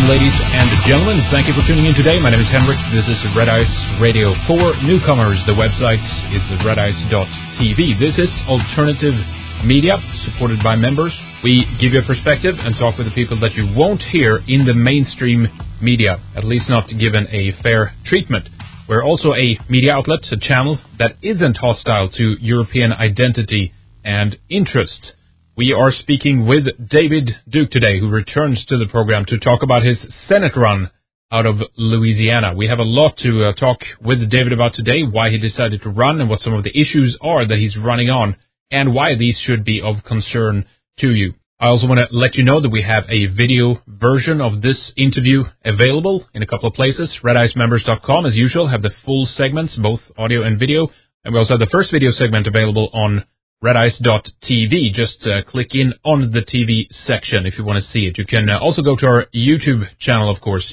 ladies and gentlemen. Thank you for tuning in today. My name is Henrik. This is Red Ice Radio for newcomers. The website is redice.tv. This is alternative media supported by members. We give you a perspective and talk with the people that you won't hear in the mainstream media, at least not given a fair treatment. We're also a media outlet, a channel that isn't hostile to European identity and interest. We are speaking with David Duke today, who returns to the program to talk about his Senate run out of Louisiana. We have a lot to talk with David about today, why he decided to run and what some of the issues are that he's running on, and why these should be of concern to you. I also want to let you know that we have a video version of this interview available in a couple of places. RedIceMembers.com, as usual, have the full segments, both audio and video. And we also have the first video segment available on redice.tv. Just click in on the TV section if you want to see it. You can also go to our YouTube channel, of course,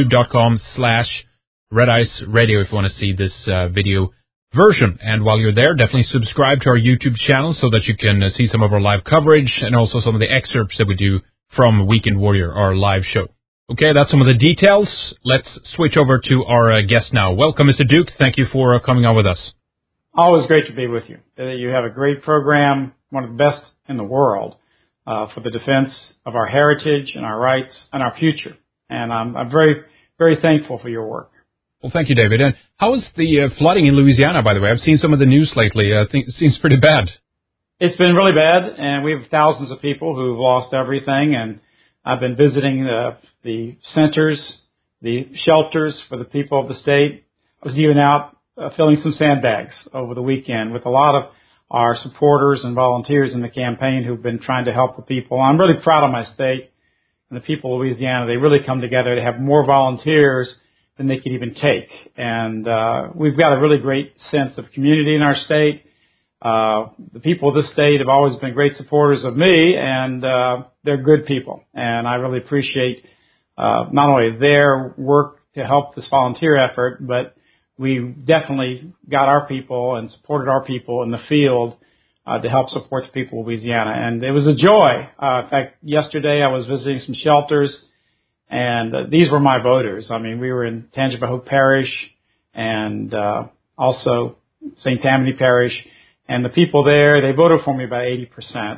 youtube.com/rediceradio if you want to see this video version. And while you're there, definitely subscribe to our YouTube channel so that you can see some of our live coverage and also some of the excerpts that we do from Weekend Warrior, our live show. Okay, that's some of the details. Let's switch over to our guest now. Welcome, Mr. Duke. Thank you for coming on with us. Always great to be with you. You have a great program, one of the best in the world, for the defense of our heritage and our rights and our future. And I'm very, very thankful for your work. Well, thank you, David. And how is the flooding in Louisiana, by the way? I've seen some of the news lately. I think it seems pretty bad. It's been really bad, and we have thousands of people who've lost everything. And I've been visiting the centers, the shelters for the people of the state. I was even out filling some sandbags over the weekend with a lot of our supporters and volunteers in the campaign who've been trying to help the people. I'm really proud of my state and the people of Louisiana. They really come together to have more volunteers than they could even take. And we've got a really great sense of community in our state. The people of this state have always been great supporters of me, and they're good people. And I really appreciate not only their work to help this volunteer effort, but we definitely got our people and supported our people in the field to help support the people of Louisiana. And it was a joy. In fact, yesterday I was visiting some shelters, and these were my voters. I mean, we were in Tangipahoa Parish and also St. Tammany Parish. And the people there, they voted for me by 80%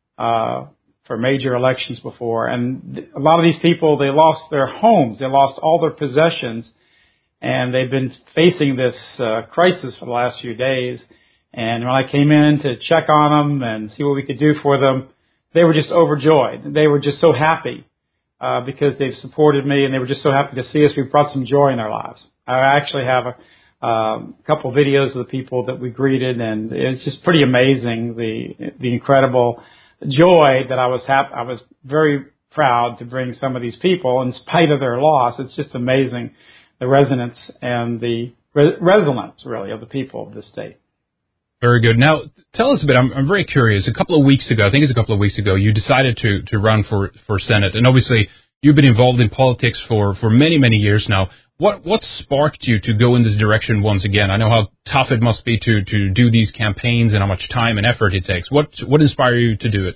for major elections before. And a lot of these people, they lost their homes. They lost all their possessions. And they've been facing this crisis for the last few days. And when I came in to check on them and see what we could do for them, they were just overjoyed. They were just so happy because they've supported me, and they were just so happy to see us. We brought some joy in their lives. I actually have a couple of videos of the people that we greeted, and it's just pretty amazing, the incredible joy that I was very proud to bring some of these people in spite of their loss. It's just amazing, the resonance and the resilience, really, of the people of this state. Very good. Now, tell us a bit. I'm very curious. A couple of weeks ago, you decided to run for Senate. And obviously, you've been involved in politics for many, many years now. What sparked you to go in this direction once again? I know how tough it must be to do these campaigns and how much time and effort it takes. What inspired you to do it?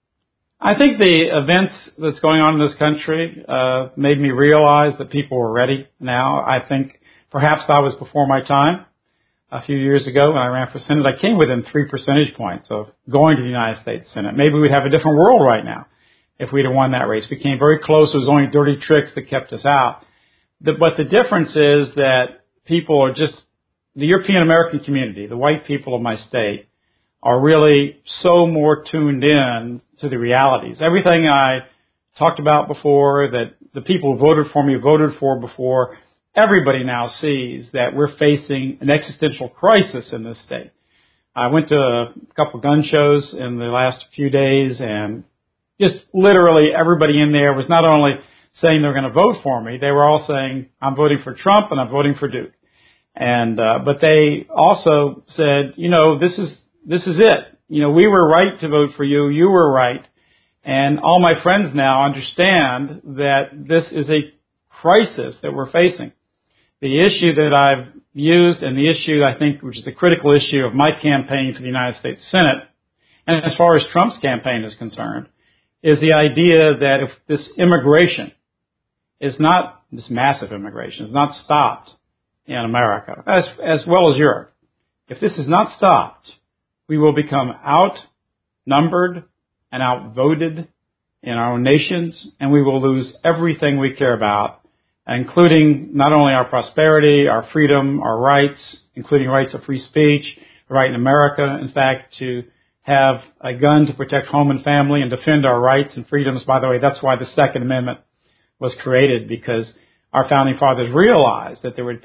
I think the events that's going on in this country made me realize that people were ready now. I think perhaps I was before my time. A few years ago when I ran for Senate, I came within 3 percentage points of going to the United States Senate. Maybe we'd have a different world right now if we'd have won that race. We came very close. It was only dirty tricks that kept us out. But the difference is that people are just, the European American community, the white people of my state, are really so more tuned in to the realities. Everything I talked about before, that the people who voted for me voted for before, everybody now sees that we're facing an existential crisis in this state. I went to a couple gun shows in the last few days, and just literally everybody in there was not only saying they're going to vote for me, they were all saying, I'm voting for Trump and I'm voting for Duke. And, but they also said, this is it. We were right to vote for you. You were right. And all my friends now understand that this is a crisis that we're facing. The issue that I've used, and the issue I think which is the critical issue of my campaign for the United States Senate, and as far as Trump's campaign is concerned, is the idea that if this immigration is not this massive immigration, is not stopped in America, as well as Europe. If this is not stopped, we will become outnumbered and outvoted in our own nations, and we will lose everything we care about, including not only our prosperity, our freedom, our rights, including rights of free speech, the right in America, in fact, to have a gun to protect home and family and defend our rights and freedoms. By the way, that's why the Second Amendment was created, because our founding fathers realized that there would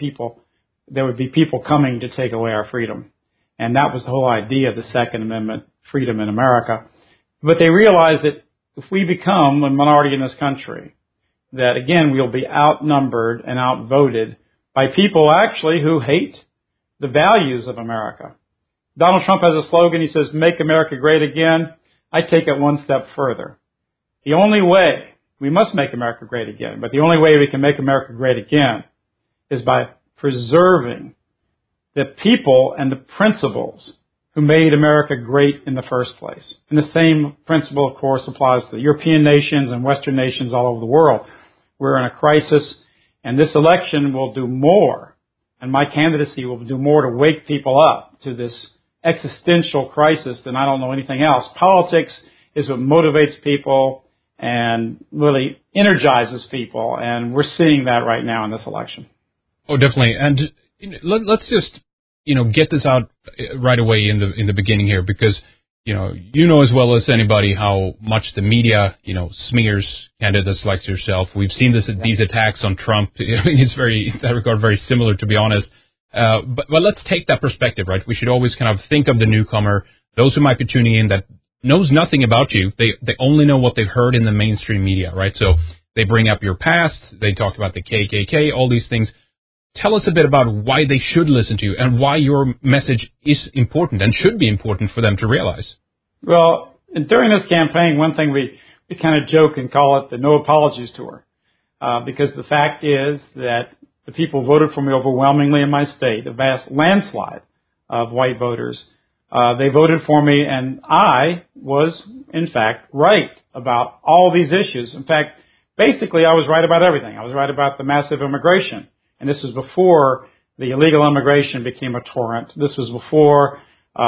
be people coming to take away our freedom. And that was the whole idea of the Second Amendment, freedom in America. But they realized that if we become a minority in this country, that again, we'll be outnumbered and outvoted by people actually who hate the values of America. Donald Trump has a slogan. He says, "Make America Great Again." I take it one step further. The only way, we must make America great again, but the only way we can make America great again is by preserving the people and the principles who made America great in the first place. And the same principle, of course, applies to the European nations and Western nations all over the world. We're in a crisis, and this election will do more, and my candidacy will do more to wake people up to this existential crisis than I don't know anything else. Politics is what motivates people and really energizes people, and we're seeing that right now in this election. Oh, definitely. And let's just get this out right away in the beginning here, because you know as well as anybody how much the media smears candidates like yourself. We've seen these attacks on Trump. It's in that regard very similar, to be honest. But let's take that perspective, right? We should always kind of think of the newcomer, those who might be tuning in that knows nothing about you. They only know what they've heard in the mainstream media, right? So they bring up your past, they talk about the KKK, all these things. Tell us a bit about why they should listen to you and why your message is important and should be important for them to realize. Well, during this campaign, one thing we kind of joke and call it the No Apologies Tour, because the fact is that the people voted for me overwhelmingly in my state, a vast landslide of white voters. They voted for me, and I was, in fact, right about all these issues. In fact, basically, I was right about everything. I was right about the massive immigration, and this was before the illegal immigration became a torrent. This was before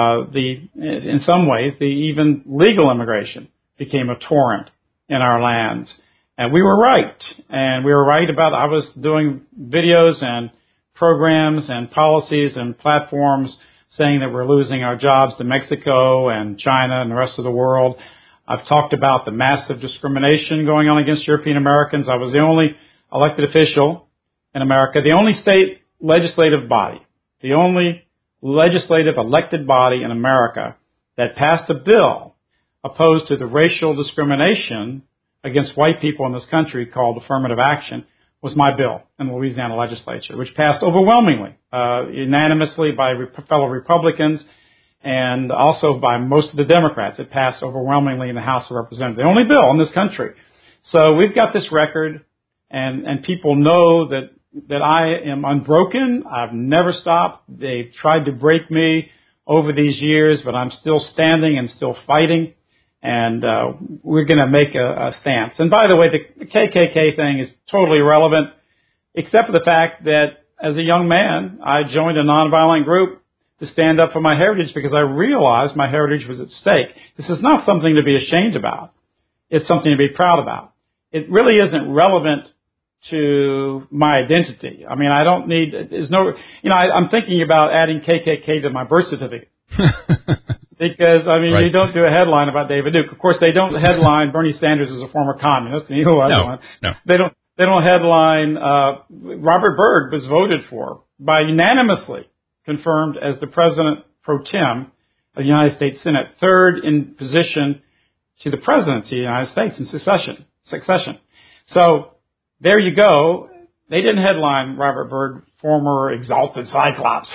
in some ways, the even legal immigration became a torrent in our lands. And we were right. And we were right about, I was doing videos and programs and policies and platforms saying that we're losing our jobs to Mexico and China and the rest of the world. I've talked about the massive discrimination going on against European Americans. I was the only elected official in America, the only state legislative body, the only legislative elected body in America that passed a bill opposed to the racial discrimination against white people in this country called affirmative action was my bill in the Louisiana legislature, which passed overwhelmingly, unanimously by fellow Republicans and also by most of the Democrats. It passed overwhelmingly in the House of Representatives, the only bill in this country. So we've got this record, and people know that I am unbroken. I've never stopped. They've tried to break me over these years, but I'm still standing and still fighting. And we're going to make a stance. And by the way, the KKK thing is totally irrelevant, except for the fact that as a young man, I joined a nonviolent group to stand up for my heritage because I realized my heritage was at stake. This is not something to be ashamed about. It's something to be proud about. It really isn't relevant to my identity. I mean, I don't need, I'm thinking about adding KKK to my birth certificate. Because, right. You don't do a headline about David Duke. Of course, they don't headline Bernie Sanders as a former communist. And he was one. No. They don't headline, Robert Byrd was voted for by unanimously confirmed as the president pro tem of the United States Senate, third in position to the presidency of the United States in succession. So there you go. They didn't headline Robert Byrd, former exalted Cyclops.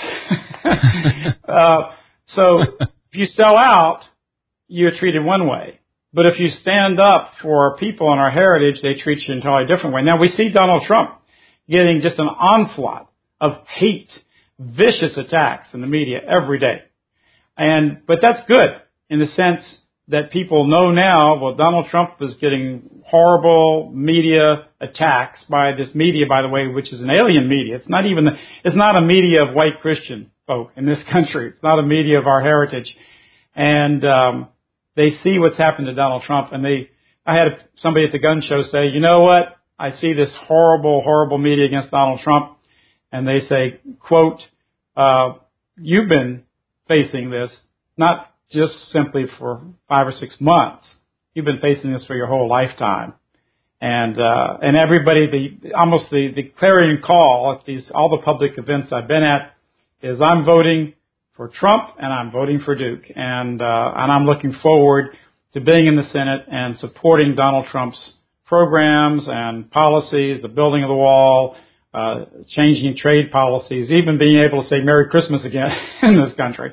So if you sell out, you're treated one way. But if you stand up for people and our heritage, they treat you an entirely different way. Now, we see Donald Trump getting just an onslaught of hate, vicious attacks in the media every day. But that's good in the sense that people know now, well, Donald Trump is getting horrible media attacks by this media, by the way, which is an alien media. It's not a media of white Christian folk in this country. It's not a media of our heritage. And they see what's happened to Donald Trump, and I had somebody at the gun show say, you know what? I see this horrible, horrible media against Donald Trump, and they say, quote, you've been facing this, not just simply for 5 or 6 months. You've been facing this for your whole lifetime. And everybody, the clarion call at all the public events I've been at is I'm voting for Trump and I'm voting for Duke. And I'm looking forward to being in the Senate and supporting Donald Trump's programs and policies, the building of the wall, changing trade policies, even being able to say Merry Christmas again in this country.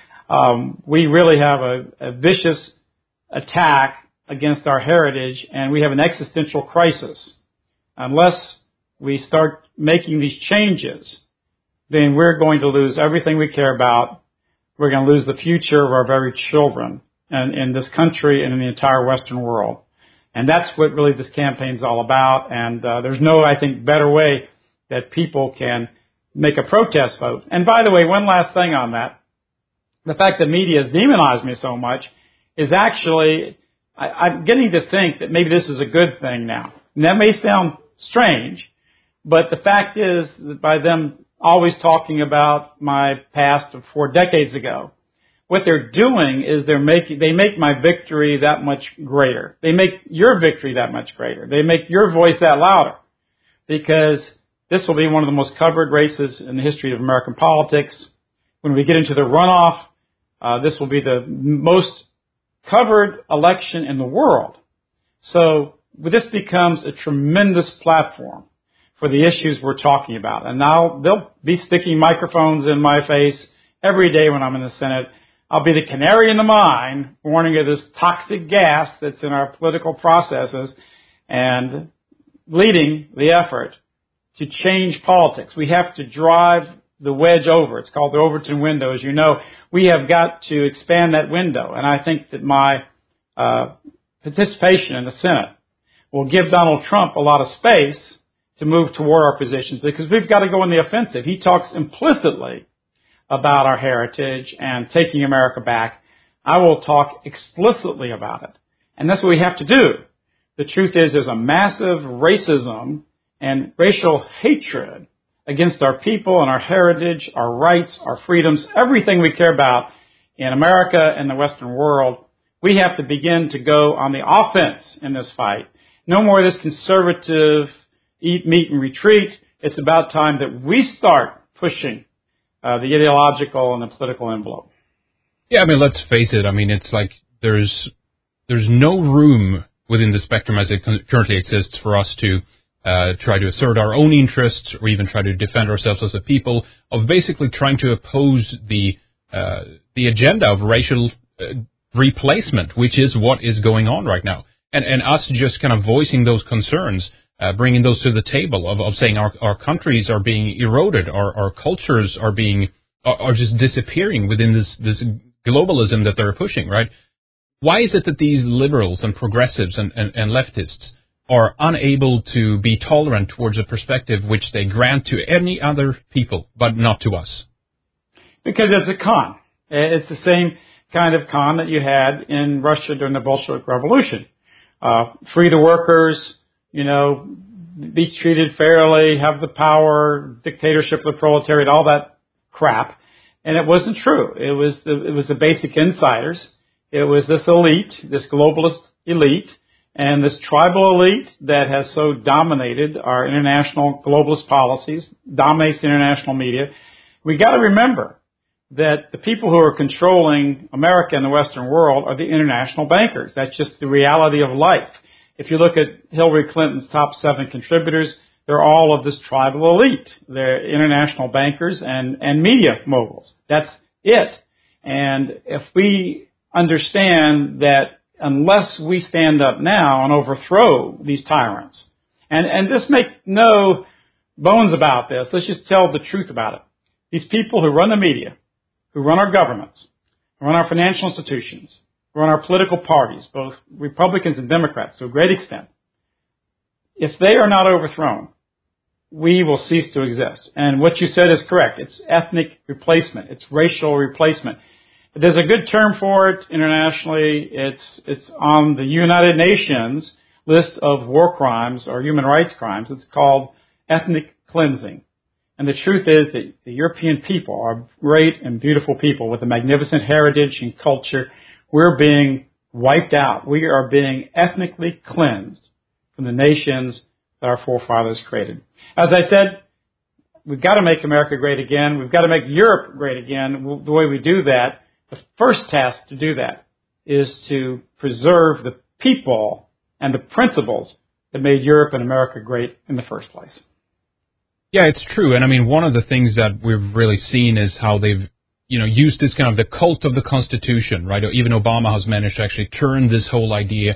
We really have a vicious attack against our heritage, and we have an existential crisis. Unless we start making these changes, then we're going to lose everything we care about. We're going to lose the future of our very children in this country and in the entire Western world. And that's what really this campaign is all about. And there's no, I think, better way that people can make a protest vote. And by the way, one last thing on that. The fact that media has demonized me so much is actually, I'm getting to think that maybe this is a good thing now. And that may sound strange, but the fact is that by them always talking about my past of 4 decades ago, what they're doing is they make my victory that much greater. They make your victory that much greater. They make your voice that louder, because this will be one of the most covered races in the history of American politics. When we get into the runoff, this will be the most covered election in the world. So this becomes a tremendous platform for the issues we're talking about. And now they'll be sticking microphones in my face every day when I'm in the Senate. I'll be the canary in the mine warning of this toxic gas that's in our political processes and leading the effort to change politics. We have to drive the wedge over. It's called the Overton window. As you know, we have got to expand that window. And I think that my participation in the Senate will give Donald Trump a lot of space to move toward our positions, because we've got to go on the offensive. He talks implicitly about our heritage and taking America back. I will talk explicitly about it. And that's what we have to do. The truth is there's a massive racism and racial hatred against our people and our heritage, our rights, our freedoms, everything we care about in America and the Western world. We have to begin to go on the offense in this fight. No more of this conservative eat, meet, and retreat. It's about time that we start pushing the ideological and the political envelope. Yeah, I mean, let's face it. I mean, it's like there's no room within the spectrum as it currently exists for us to try to assert our own interests or even try to defend ourselves as a people, of basically trying to oppose the agenda of racial replacement, which is what is going on right now. And us just kind of voicing those concerns, bringing those to the table of saying our countries are being eroded, our cultures are just disappearing within this globalism that they're pushing, right? Why is it that these liberals and progressives and leftists are unable to be tolerant towards a perspective which they grant to any other people, but not to us? Because it's a con. It's the same kind of con that you had in Russia during the Bolshevik Revolution. Free the workers, be treated fairly, have the power, dictatorship of the proletariat, all that crap. And it wasn't true. It was the basic insiders. It was this elite, this globalist elite, and this tribal elite that has so dominated our international globalist policies, dominates the international media. We got to remember that the people who are controlling America and the Western world are the international bankers. That's just the reality of life. If you look at Hillary Clinton's top 7 contributors, they're all of this tribal elite. They're international bankers and media moguls. That's it. And if we understand that unless we stand up now and overthrow these tyrants, and just make no bones about this, let's just tell the truth about it. These people who run the media, who run our governments, who run our financial institutions, run our political parties, both Republicans and Democrats to a great extent, if they are not overthrown, we will cease to exist. And what you said is correct. It's ethnic replacement. It's racial replacement. There's a good term for it internationally. It's on the United Nations list of war crimes or human rights crimes. It's called ethnic cleansing. And the truth is that the European people are great and beautiful people with a magnificent heritage and culture. We're being wiped out. We are being ethnically cleansed from the nations that our forefathers created. As I said, we've got to make America great again. We've got to make Europe great again. The way we do that, the first task to do that is to preserve the people and the principles that made Europe and America great in the first place. Yeah, it's true. And I mean, one of the things that we've really seen is how they've, used this kind of the cult of the Constitution, right? Even Obama has managed to actually turn this whole idea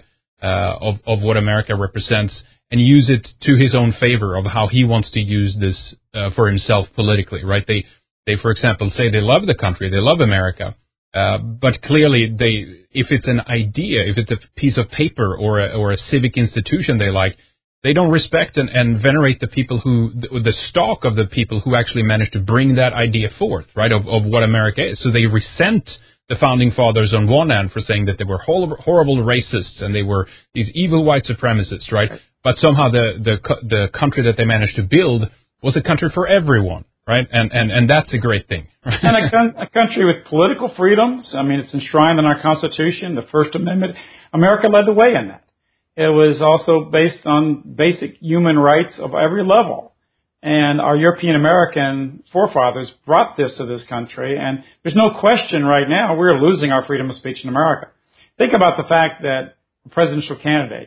of what America represents and use it to his own favor of how he wants to use this for himself politically, right? They, for example, say they love the country, they love America, but clearly if it's an idea, if it's a piece of paper or a civic institution they like, they don't respect and venerate the people the stock of the people who actually managed to bring that idea forth, right, of what America is. So they resent the founding fathers on one hand for saying that they were horrible racists and they were these evil white supremacists, right? But somehow the country that they managed to build was a country for everyone, right? And that's a great thing. Right? And a country with political freedoms. I mean, it's enshrined in our Constitution, the First Amendment. America led the way in that. It was also based on basic human rights of every level. And our European American forefathers brought this to this country. And there's no question right now we're losing our freedom of speech in America. Think about the fact that a presidential candidate,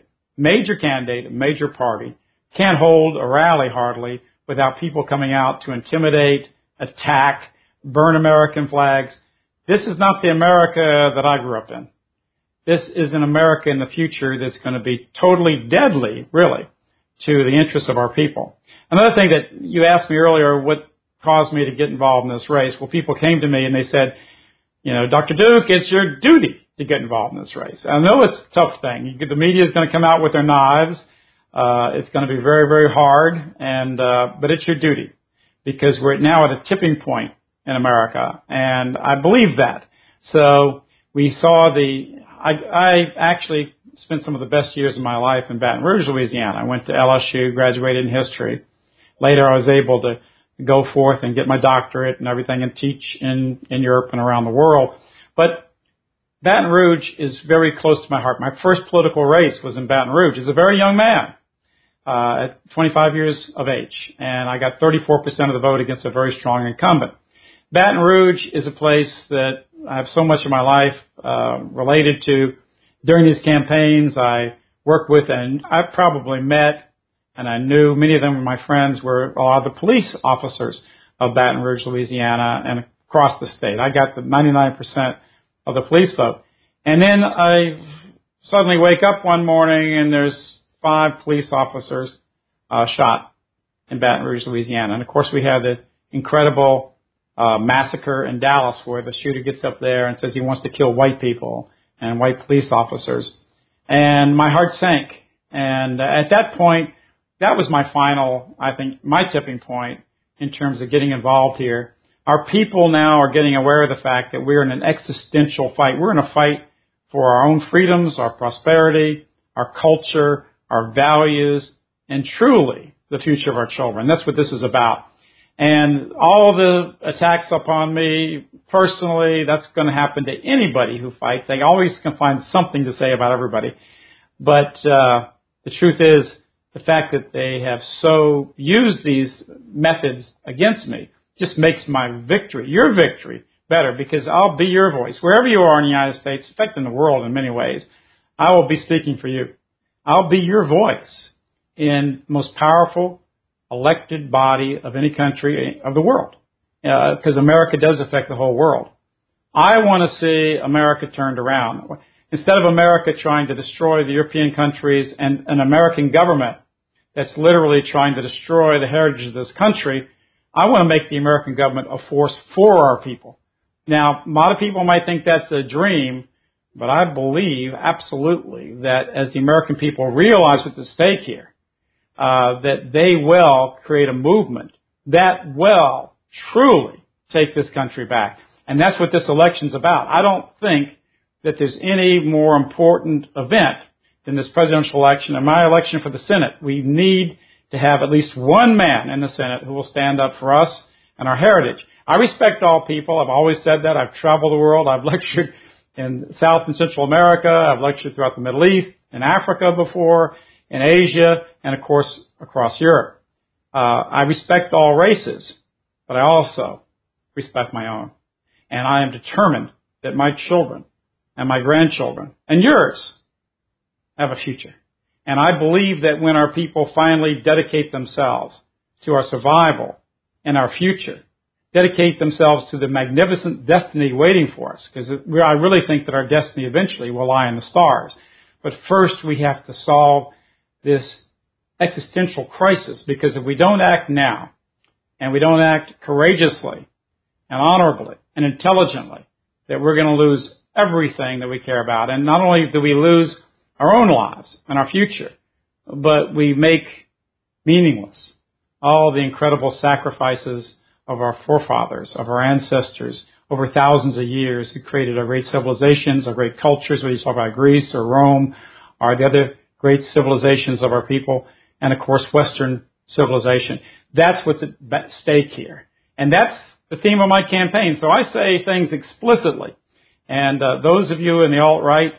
a major party, can't hold a rally hardly without people coming out to intimidate, attack, burn American flags. This is not the America that I grew up in. This is an America in the future that's going to be totally deadly, really, to the interests of our people. Another thing that you asked me earlier, what caused me to get involved in this race? Well, people came to me and they said, Dr. Duke, it's your duty to get involved in this race. I know it's a tough thing. The media is going to come out with their knives. It's going to be very, very hard, but it's your duty because we're now at a tipping point in America, and I believe that. So we saw I actually spent some of the best years of my life in Baton Rouge, Louisiana. I went to LSU, graduated in history. Later, I was able to go forth and get my doctorate and everything and teach in Europe and around the world. But Baton Rouge is very close to my heart. My first political race was in Baton Rouge as a very young man, at 25 years of age. And I got 34% of the vote against a very strong incumbent. Baton Rouge is a place that I have so much of my life related to. During these campaigns, I worked with, and I probably met, and I knew many of them were my friends, were a lot of the police officers of Baton Rouge, Louisiana, and across the state. I got the 99% of the police vote. And then I suddenly wake up one morning, and there's 5 police officers shot in Baton Rouge, Louisiana. And, of course, we had the incredible massacre in Dallas where the shooter gets up there and says he wants to kill white people and white police officers. And my heart sank. And at that point, that was my final, I think, my tipping point in terms of getting involved here. Our people now are getting aware of the fact that we're in an existential fight. We're in a fight for our own freedoms, our prosperity, our culture, our values, and truly the future of our children. That's what this is about. And all the attacks upon me personally, that's going to happen to anybody who fights. They always can find something to say about everybody. But the truth is, the fact that they have so used these methods against me just makes my victory, your victory, better, because I'll be your voice. Wherever you are in the United States, in fact in the world in many ways, I will be speaking for you. I'll be your voice in the most powerful elected body of any country of the world, because America does affect the whole world. I want to see America turned around. Instead of America trying to destroy the European countries and an American government that's literally trying to destroy the heritage of this country, I want to make the American government a force for our people. Now, a lot of people might think that's a dream, But I believe absolutely that as the American people realize what's at stake here, that they will create a movement that will truly take this country back. And that's what this election's about. I don't think that there's any more important event than this presidential election and my election for the Senate. We need to have at least one man in the Senate who will stand up for us and our heritage. I respect all people. I've always said that. I've traveled the world. I've lectured in South and Central America. I've lectured throughout the Middle East, in Africa before, in Asia, and of course across Europe. I respect all races, but I also respect my own. And I am determined that my children and my grandchildren and yours have a future. And I believe that when our people finally dedicate themselves to our survival and our future, dedicate themselves to the magnificent destiny waiting for us, because I really think that our destiny eventually will lie in the stars. But first we have to solve this existential crisis, because if we don't act now, and we don't act courageously and honorably and intelligently, that we're going to lose everything that we care about. And not only do we lose our own lives and our future, but we make meaningless all the incredible sacrifices of our forefathers, of our ancestors, over thousands of years, who created our great civilizations, our great cultures, whether you talk about Greece or Rome, or the other great civilizations of our people, and of course Western civilization. That's what's at stake here. And that's the theme of my campaign. So I say things explicitly. And those of you in the alt-right,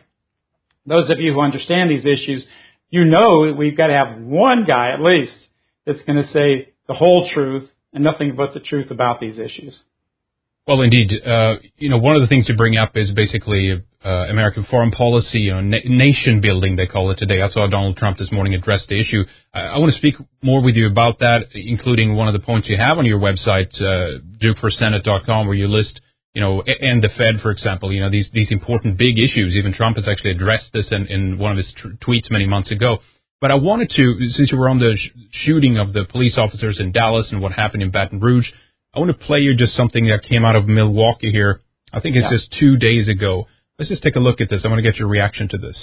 those of you who understand these issues, you know we've got to have one guy at least that's going to say the whole truth and nothing but the truth about these issues. Well, indeed. One of the things to bring up is basically American foreign policy, nation building, they call it today. I saw Donald Trump this morning address the issue. I want to speak more with you about that, including one of the points you have on your website, DukeForSenate.com, where you list, and the Fed, for example, these important big issues. Even Trump has actually addressed this in one of his tweets many months ago. But I wanted to, since you were on the shooting of the police officers in Dallas and what happened in Baton Rouge, I want to play you just something that came out of Milwaukee here. I think it's just 2 days ago. Let's just take a look at this. I want to get your reaction to this.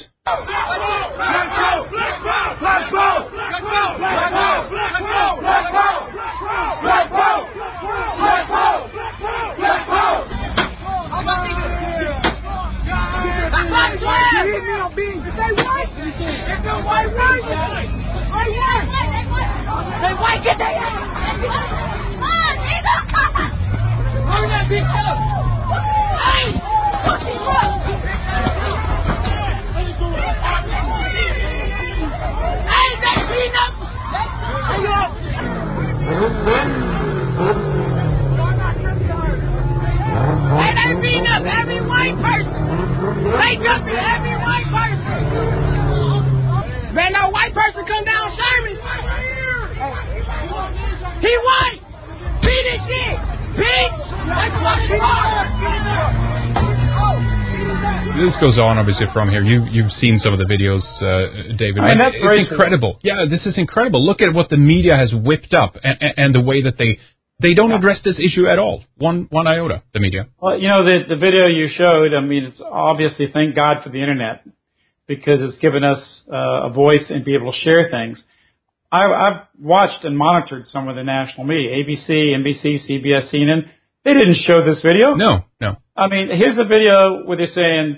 Every white person. They jumped every white person. Man, no white person come down Sherman. He white. Beat his shit. Bitch. That's what he This goes on, obviously, from here. You've seen some of the videos, David. I mean, that's it's incredible. Yeah, this is incredible. Look at what the media has whipped up and the way that they don't address this issue at all. One iota, the media. Well, the video you showed, it's obviously, thank God for the Internet, because it's given us a voice and be able to share things. I've watched and monitored some of the national media, ABC, NBC, CBS, CNN. They didn't show this video. No. Here's a video where they're saying,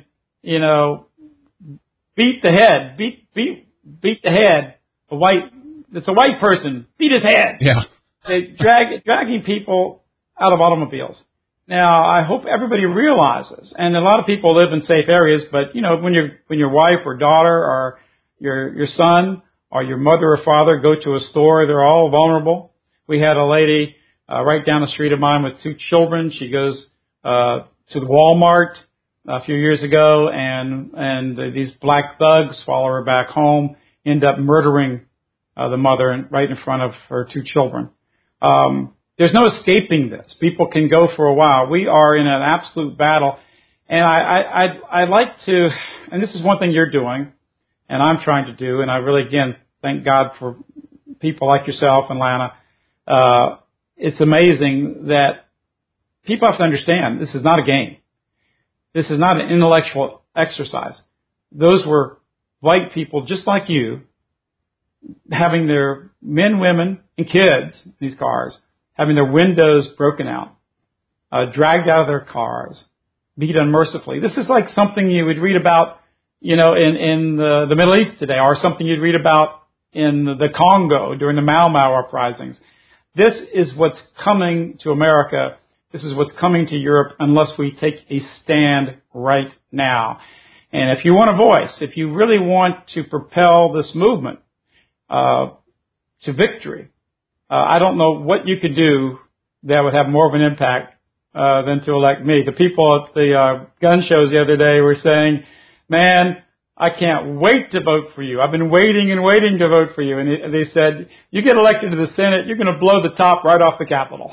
beat the head, beat the head. It's a white person. Beat his head. Yeah. They dragging people out of automobiles. Now, I hope everybody realizes, and a lot of people live in safe areas, but when your wife or daughter or your son or your mother or father go to a store, they're all vulnerable. We had a lady right down the street of mine with 2 children. She goes to the Walmart a few years ago, and these black thugs follow her back home, end up murdering the mother right in front of her 2 children. There's no escaping this. People can go for a while. We are in an absolute battle. And I'd like to, and this is one thing you're doing, and I'm trying to do, and I really, again, thank God for people like yourself and Lana. It's amazing that people have to understand this is not a game. This is not an intellectual exercise. Those were white people just like you, having their men, women, and kids in these cars, having their windows broken out, dragged out of their cars, beat unmercifully. This is like something you would read about, in the Middle East today, or something you'd read about in the Congo during the Mau Mau uprisings. This is what's coming to America. This is what's coming to Europe unless we take a stand right now. And if you want a voice, if you really want to propel this movement to victory, I don't know what you could do that would have more of an impact than to elect me. The people at the gun shows the other day were saying, man, I can't wait to vote for you. I've been waiting and waiting to vote for you. And they said, you get elected to the Senate, you're going to blow the top right off the Capitol.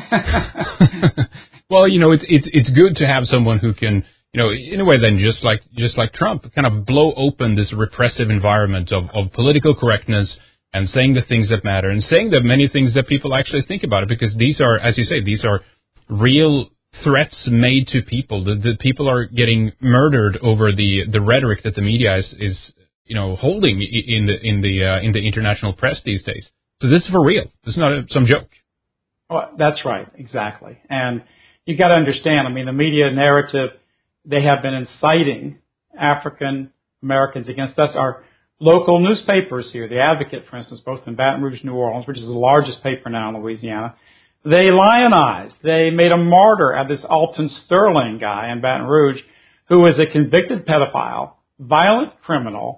Well, it's good to have someone who can, in a way then just like Trump, kind of blow open this repressive environment of political correctness and saying the things that matter and saying the many things that people actually think about it, because these are, as you say, these are real threats made to people. The people are getting murdered over the rhetoric that the media is holding in the international press these days. So this is for real. This is not some joke. Well, that's right, exactly. And you got to understand. I mean, the media narrative, they have been inciting African Americans against us. Our local newspapers here, The Advocate, for instance, both in Baton Rouge, New Orleans, which is the largest paper now in Louisiana, they lionized. They made a martyr out of this Alton Sterling guy in Baton Rouge, who was a convicted pedophile, violent criminal.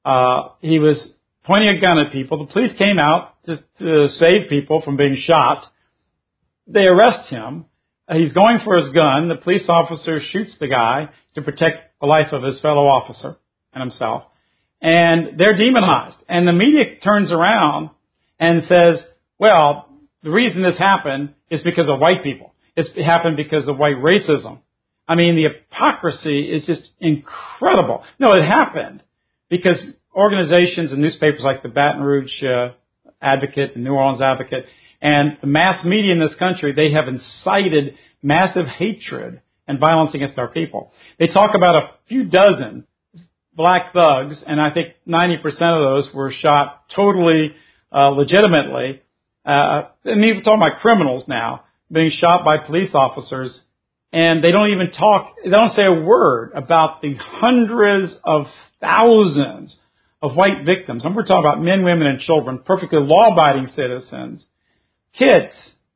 He was pointing a gun at people. The police came out to save people from being shot. They arrest him. He's going for his gun. The police officer shoots the guy to protect the life of his fellow officer and himself. And they're demonized. And the media turns around and says, well, the reason this happened is because of white people. It happened because of white racism. I mean, the hypocrisy is just incredible. No, it happened because organizations and newspapers like the Baton Rouge Advocate, the New Orleans Advocate, and the mass media in this country, they have incited massive hatred and violence against our people. They talk about a few dozen black thugs, and I think 90% of those were shot totally legitimately. And even talking about criminals now being shot by police officers, and they don't even talk, they don't say a word about the hundreds of thousands of white victims. And we're talking about men, women, and children, perfectly law-abiding citizens, kids,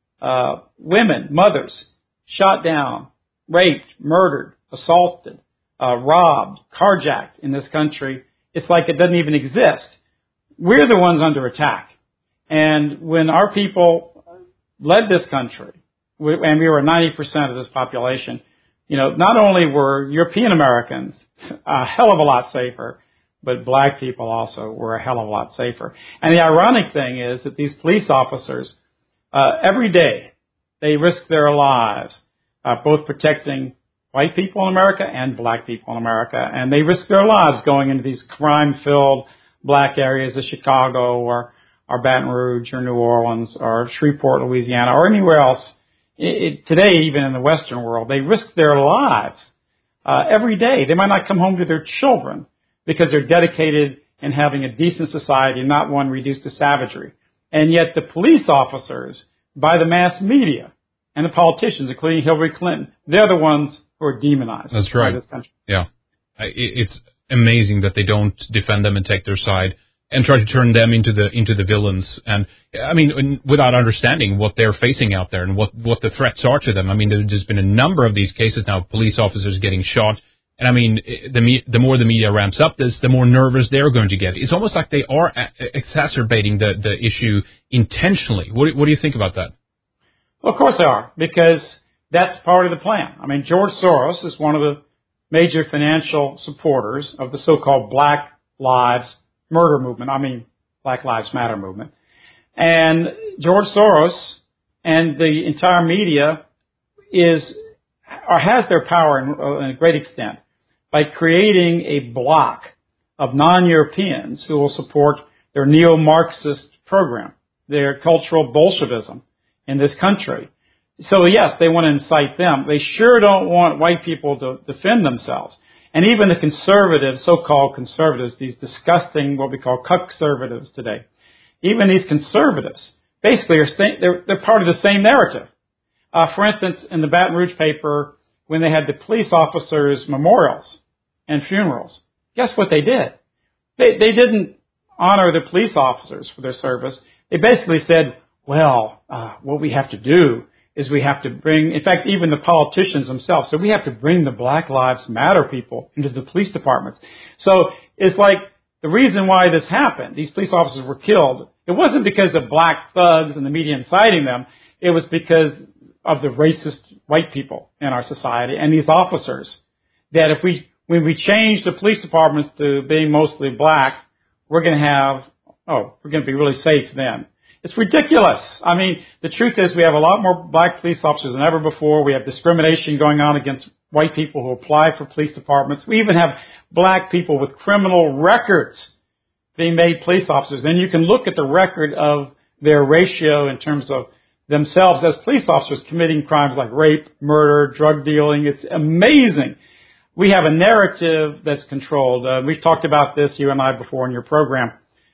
women, mothers, shot down, raped, murdered, assaulted, robbed, carjacked in this country. It's like it doesn't even exist. We're the ones under attack. And when our people led this country, and we were 90% of this population, not only were European Americans a hell of a lot safer, but black people also were a hell of a lot safer. And the ironic thing is that these police officers, every day, they risk their lives, both protecting white people in America and black people in America. And they risk their lives going into these crime-filled black areas of Chicago or Baton Rouge or New Orleans or Shreveport, Louisiana, or anywhere else. Today, even in the Western world, they risk their lives every day. They might not come home to their children because they're dedicated in having a decent society, not one reduced to savagery. And yet the police officers, by the mass media and the politicians, including Hillary Clinton, they're the ones who are demonized. That's right. By this country. Yeah. It's amazing that they don't defend them and take their side and try to turn them into the villains. And I mean, without understanding what they're facing out there and what the threats are to them. I mean, there's been a number of these cases now, police officers getting shot. And I mean, the more the media ramps up this, the more nervous they're going to get. It's almost like they are exacerbating the issue intentionally. What do you think about that? Well, of course they are, because that's part of the plan. I mean, George Soros is one of the major financial supporters of the so-called Black Lives Murder movement. I mean, Black Lives Matter movement. And George Soros and the entire media has their power in a great extent by creating a bloc of non-Europeans who will support their neo-Marxist program, their cultural Bolshevism in this country. So yes, they want to incite them. They sure don't want white people to defend themselves. And even the conservatives, so-called conservatives, these disgusting, what we call conservatives today, even these conservatives basically they're part of the same narrative. For instance, in the Baton Rouge paper, when they had the police officers' memorials and funerals, guess what they did? They didn't honor the police officers for their service. They basically said, well, what we have to do is we have to bring, in fact, even the politicians themselves, so we have to bring the Black Lives Matter people into the police departments. So it's like the reason why this happened, these police officers were killed, it wasn't because of black thugs and the media inciting them. It was because of the racist white people in our society and these officers. That when we change the police departments to being mostly black, we're going to be really safe then. It's ridiculous. I mean, the truth is we have a lot more black police officers than ever before. We have discrimination going on against white people who apply for police departments. We even have black people with criminal records being made police officers. And you can look at the record of their ratio in terms of themselves as police officers committing crimes like rape, murder, drug dealing. It's amazing. We have a narrative that's controlled. We've talked about this, you and I, before in your program.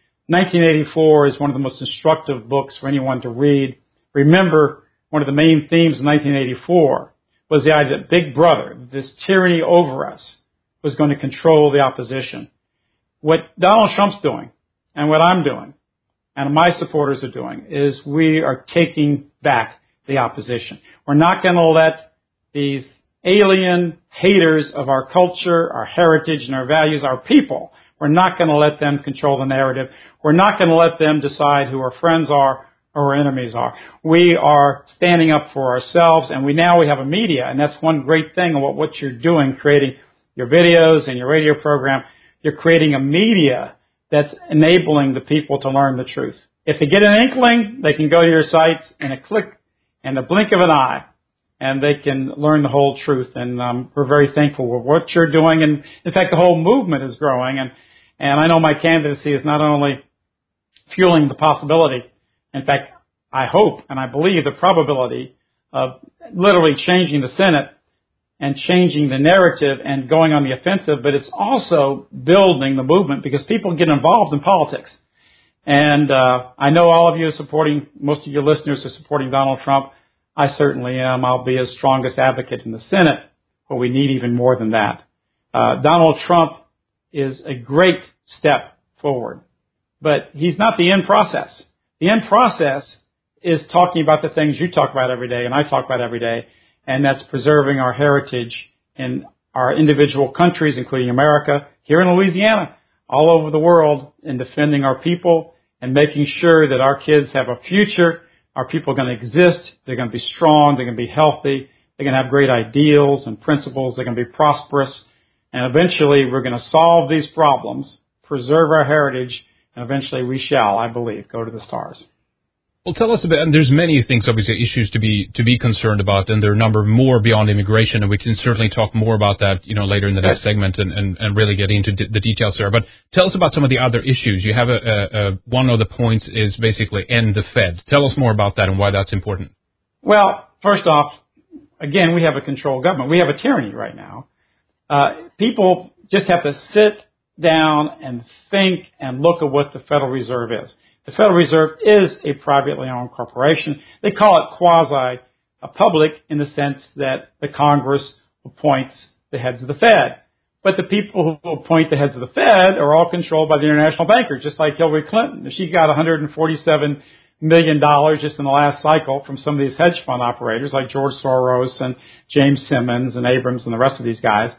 1984 is one of the most instructive books for anyone to read. Remember, one of the main themes in 1984 was the idea that Big Brother, this tyranny over us, was going to control the opposition. What Donald Trump's doing and what I'm doing and my supporters are doing is we are taking back the opposition. We're not going to let these alien haters of our culture, our heritage, and our values, our people, we're not going to let them control the narrative. We're not going to let them decide who our friends are or our enemies are. We are standing up for ourselves, and we have a media, and that's one great thing about what you're doing, creating your videos and your radio program. You're creating a media that's enabling the people to learn the truth. If they get an inkling, they can go to your sites in a click and a blink of an eye, and they can learn the whole truth. And we're very thankful for what you're doing. And in fact, the whole movement is growing. And I know my candidacy is not only fueling the possibility, in fact, I hope and I believe the probability of literally changing the Senate and changing the narrative and going on the offensive, but it's also building the movement because people get involved in politics. And I know all of you are supporting, most of your listeners are supporting Donald Trump. I certainly am. I'll be his strongest advocate in the Senate, but we need even more than that. Donald Trump is a great step forward, but he's not the end process. The end process is talking about the things you talk about every day and I talk about every day, and that's preserving our heritage in our individual countries, including America, here in Louisiana, all over the world, and defending our people and making sure that our kids have a future. Our people are going to exist. They're going to be strong. They're going to be healthy. They're going to have great ideals and principles. They're going to be prosperous. And eventually we're going to solve these problems, preserve our heritage, and eventually we shall, I believe, go to the stars. Well, tell us a bit, and there's many things, obviously, issues to be concerned about, and there are a number more beyond immigration, and we can certainly talk more about that, later in the next segment and really get into the details there. But tell us about some of the other issues. You have one of the points is basically end the Fed. Tell us more about that and why that's important. Well, first off, again, we have a controlled government. We have a tyranny right now. People just have to sit down and think and look at what the Federal Reserve is. The Federal Reserve is a privately owned corporation. They call it quasi-public in the sense that the Congress appoints the heads of the Fed. But the people who appoint the heads of the Fed are all controlled by the international bankers, just like Hillary Clinton. She got $147 million just in the last cycle from some of these hedge fund operators like George Soros and James Simmons and Abrams and the rest of these guys.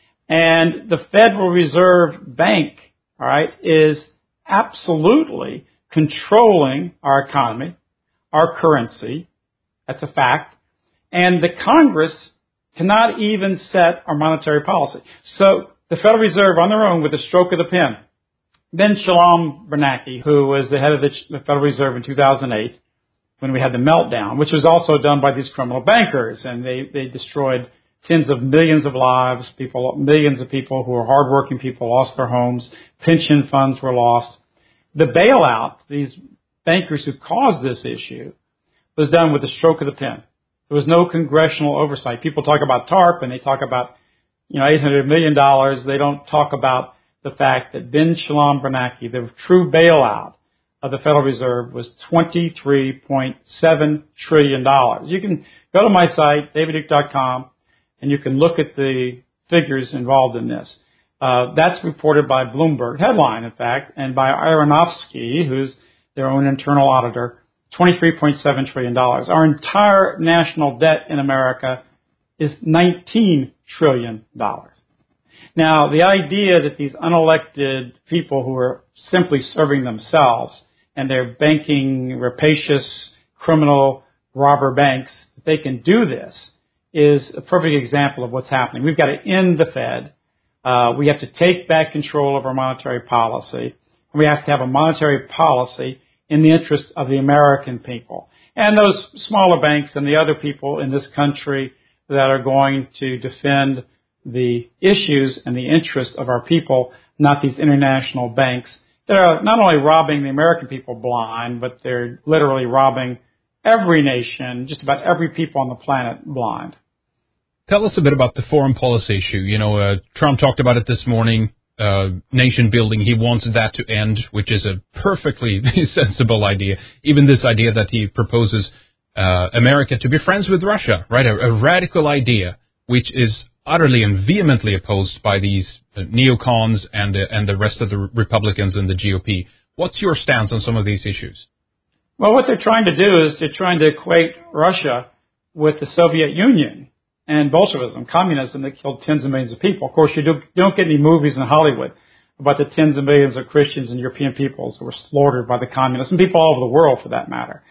And the Federal Reserve Bank, all right, is absolutely controlling our economy, our currency. That's a fact. And the Congress cannot even set our monetary policy. So the Federal Reserve on their own with a stroke of the pen. Then Shalom Bernanke, who was the head of the Federal Reserve in 2008, when we had the meltdown, which was also done by these criminal bankers, and they destroyed tens of millions of lives, millions of people who are hardworking people lost their homes, pension funds were lost. The bailout, these bankers who caused this issue, was done with a stroke of the pen. There was no congressional oversight. People talk about TARP and they talk about, $800 million, they don't talk about the fact that Ben Shalom Bernanke, the true bailout of the Federal Reserve, was $23.7 trillion. You can go to my site, davidduke.com, and you can look at the figures involved in this. That's reported by Bloomberg, headline, in fact, and by Aronofsky, who's their own internal auditor, $23.7 trillion. Our entire national debt in America is $19 trillion. Now, the idea that these unelected people who are simply serving themselves and they're banking rapacious, criminal, robber banks, that they can do this is a perfect example of what's happening. We've got to end the Fed. We have to take back control of our monetary policy. We have to have a monetary policy in the interest of the American people. And those smaller banks and the other people in this country that are going to defend the issues and the interests of our people, not these international banks that are not only robbing the American people blind, but they're literally robbing every nation, just about every people on the planet blind. Tell us a bit about the foreign policy issue. Trump talked about it this morning, nation building. He wants that to end, which is a perfectly sensible idea. Even this idea that he proposes America to be friends with Russia, right? A radical idea, which is utterly and vehemently opposed by these neocons and the rest of the Republicans and the GOP. What's your stance on some of these issues? Well, what they're trying to do is they're trying to equate Russia with the Soviet Union and Bolshevism, communism that killed tens of millions of people. Of course, you don't get any movies in Hollywood about the tens of millions of Christians and European peoples who were slaughtered by the communists, and people all over the world for that matter.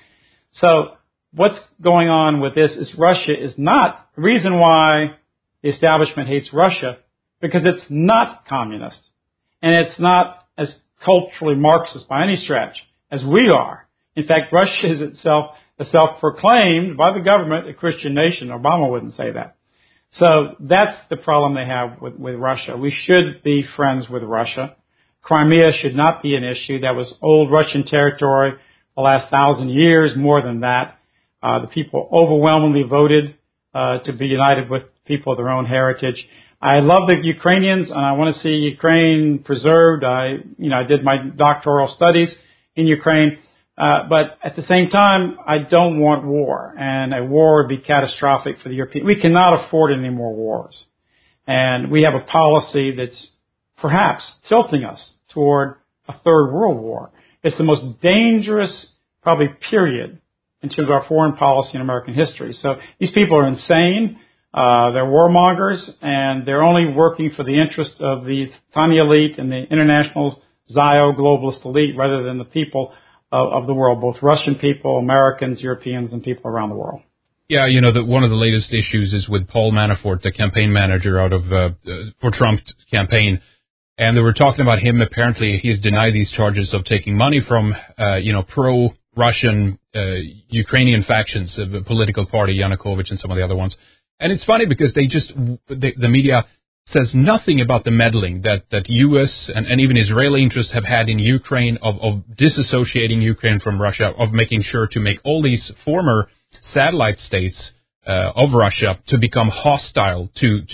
So what's going on with this is Russia is not, the reason why the establishment hates Russia, because it's not communist, and it's not as culturally Marxist by any stretch as we are. In fact, Russia is itself a self-proclaimed, by the government, a Christian nation. Obama wouldn't say that. So that's the problem they have with Russia. We should be friends with Russia. Crimea should not be an issue. That was old Russian territory the last 1,000 years, more than that. The people overwhelmingly voted to be united with people of their own heritage. I love the Ukrainians, and I want to see Ukraine preserved. I did my doctoral studies in Ukraine. But at the same time, I don't want war, and a war would be catastrophic for the European. We cannot afford any more wars. And we have a policy that's perhaps tilting us toward a third world war. It's the most dangerous, probably, period in terms of our foreign policy in American history. So these people are insane. They're warmongers, and they're only working for the interest of the tiny elite and the international Zio globalist elite rather than the people of the world, both Russian people, Americans, Europeans, and people around the world. Yeah, one of the latest issues is with Paul Manafort, the campaign manager for Trump's campaign. And they were talking about him. Apparently, he's denied these charges of taking money from, pro-Russian Ukrainian factions, the political party, Yanukovych and some of the other ones. And it's funny because the media says nothing about the meddling that U.S. and even Israeli interests have had in Ukraine of disassociating Ukraine from Russia, of making sure to make all these former satellite states of Russia to become hostile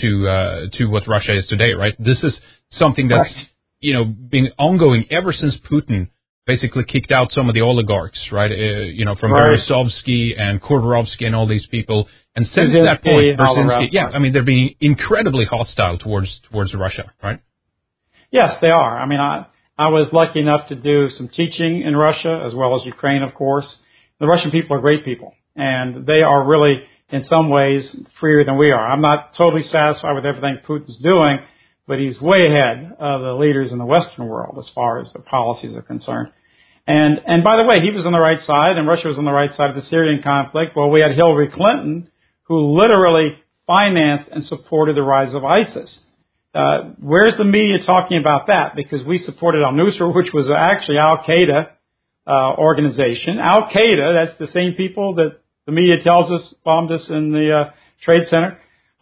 to what Russia is today, right? This is something that's, been ongoing ever since Putin basically kicked out some of the oligarchs, right? From Berezovsky and Khodorkovsky and all these people. And since that point, Brzezinski, they're being incredibly hostile towards Russia, right? Yes, they are. I was lucky enough to do some teaching in Russia as well as Ukraine, of course. The Russian people are great people, and they are really, in some ways, freer than we are. I'm not totally satisfied with everything Putin's doing, but he's way ahead of the leaders in the Western world as far as the policies are concerned. And by the way, he was on the right side, and Russia was on the right side of the Syrian conflict. Well, we had Hillary Clinton, who literally financed and supported the rise of ISIS. Where's the media talking about that? Because we supported al-Nusra, which was actually Al-Qaeda organization. Al-Qaeda, that's the same people that the media tells us bombed us in the Trade Center.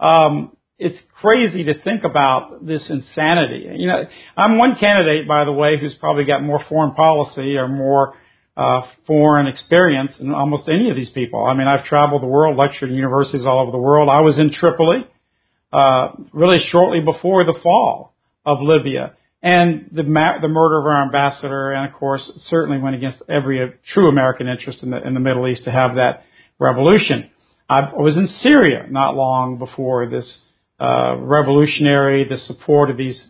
It's crazy to think about this insanity. I'm one candidate, by the way, who's probably got more foreign policy or more foreign experience than almost any of these people. I've traveled the world, lectured in universities all over the world. I was in Tripoli really shortly before the fall of Libya. And the murder of our ambassador, and of course, certainly went against every true American interest in the Middle East to have that revolution. I was in Syria not long before this revolutionary, the support of these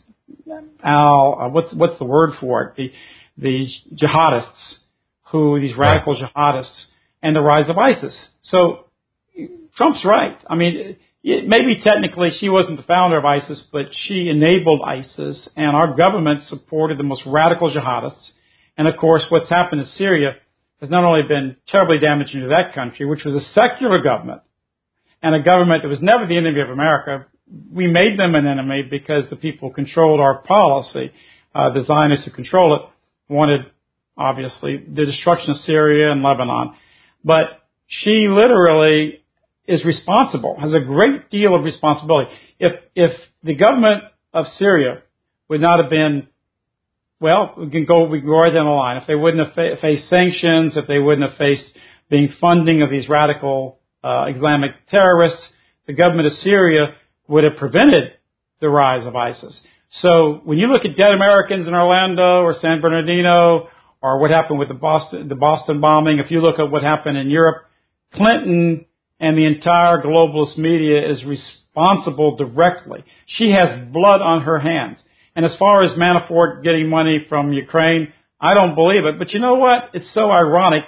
what's the word for it? The jihadists, these radical jihadists, and the rise of ISIS. So Trump's right. I mean, maybe technically she wasn't the founder of ISIS, but she enabled ISIS, and our government supported the most radical jihadists. And of course, what's happened in Syria has not only been terribly damaging to that country, which was a secular government, and a government that was never the enemy of America. We made them an enemy because the people who controlled our policy, the Zionists who control it, wanted, obviously, the destruction of Syria and Lebanon. But she literally is responsible, has a great deal of responsibility. If the government of Syria would not have been, well, we can go right down the line. If they wouldn't have faced sanctions, if they wouldn't have faced being funding of these radical Islamic terrorists, the government of Syria would have prevented the rise of ISIS. So when you look at dead Americans in Orlando or San Bernardino, or what happened with the Boston bombing, if you look at what happened in Europe, Clinton and the entire globalist media is responsible directly. She has blood on her hands. And as far as Manafort getting money from Ukraine, I don't believe it. But you know what? It's so ironic.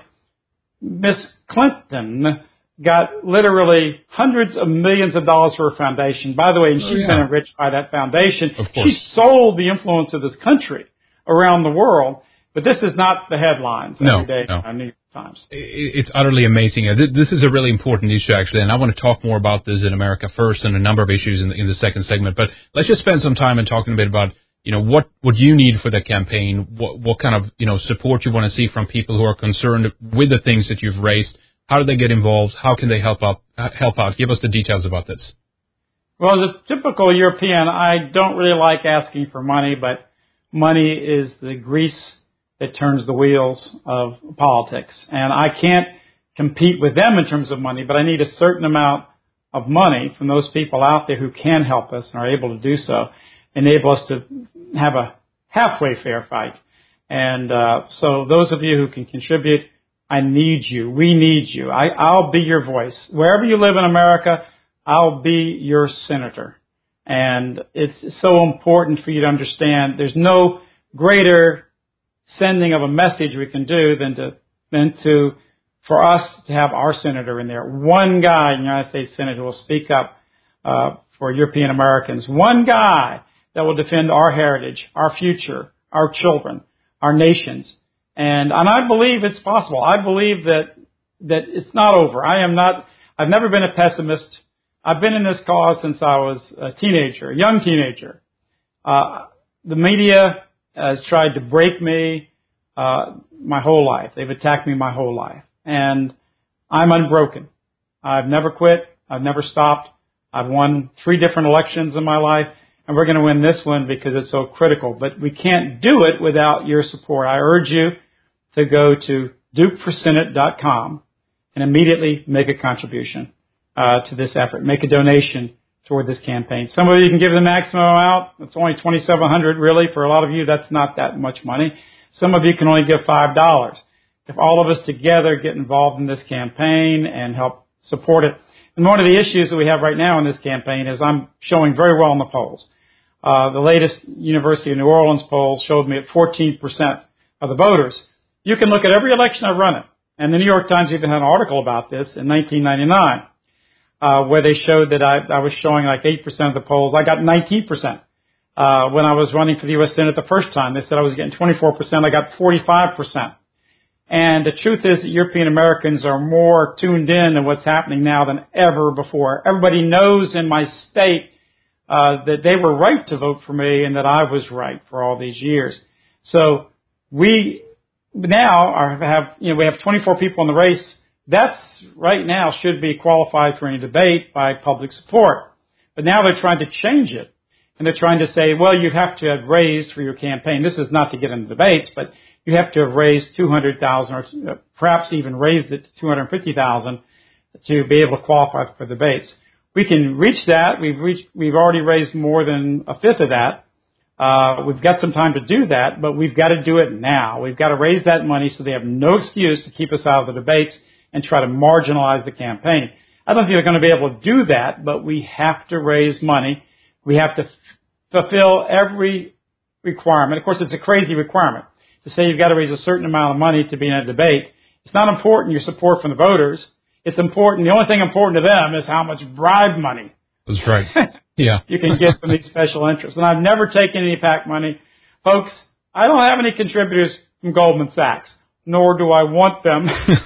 Miss Clinton got literally hundreds of millions of dollars for her foundation. By the way, and she's been enriched by that foundation. She sold the influence of this country around the world. But this is not the headlines every day on New York Times. It's utterly amazing. This is a really important issue, actually, and I want to talk more about this in America first and a number of issues in the second segment. But let's just spend some time and talking a bit about, what would you need for the campaign? What kind of, support you want to see from people who are concerned with the things that you've raised? How do they get involved? How can they help out? Give us the details about this. Well, as a typical European, I don't really like asking for money, but money is the grease that turns the wheels of politics. And I can't compete with them in terms of money, but I need a certain amount of money from those people out there who can help us and are able to do so, enable us to have a halfway fair fight. And so those of you who can contribute, I need you. We need you. I'll be your voice. Wherever you live in America, I'll be your senator. And it's so important for you to understand there's no greater sending of a message we can do than for us to have our senator in there. One guy in the United States Senate who will speak up for European Americans. One guy that will defend our heritage, our future, our children, our nations. And I believe it's possible. I believe that it's not over. I've never been a pessimist. I've been in this cause since I was a young teenager. The media has tried to break me my whole life. They've attacked me my whole life. And I'm unbroken. I've never quit. I've never stopped. I've won 3 different elections in my life, and we're going to win this one because it's so critical. But we can't do it without your support. I urge you to go to DukeForSenate.com and immediately make a contribution to this effort. Make a donation toward this campaign. Some of you can give the maximum amount. It's only $2,700 really. For a lot of you, that's not that much money. Some of you can only give $5. If all of us together get involved in this campaign and help support it. And one of the issues that we have right now in this campaign is I'm showing very well in the polls. The latest University of New Orleans poll showed me at 14% of the voters. You can look at every election I've run it. And the New York Times even had an article about this in 1999, where they showed that I was showing like 8% of the polls. I got 19%. When I was running for the U.S. Senate the first time, they said I was getting 24%. I got 45%. And the truth is that European Americans are more tuned in to what's happening now than ever before. Everybody knows in my state that they were right to vote for me and that I was right for all these years. So we now we have 24 people in the race. That's right now should be qualified for any debate by public support. But now they're trying to change it. And they're trying to say, well, you have to have raised for your campaign. This is not to get into debates, but you have to have raised $200,000 or perhaps even raised it to $250,000 to be able to qualify for debates. we can reach that. We've already raised more than a fifth of that. We've got some time to do that, but we've got to do it now. We've got to raise that money so they have no excuse to keep us out of the debates and try to marginalize the campaign. I don't think they're going to be able to do that, but we have to raise money. We have to fulfill every requirement. Of course, it's a crazy requirement to say you've got to raise a certain amount of money to be in a debate. It's not important your support from the voters. It's important. The only thing important to them is how much bribe money. That's right. Yeah. You can get from these special interests. And I've never taken any PAC money. Folks, I don't have any contributors from Goldman Sachs, nor do I want them.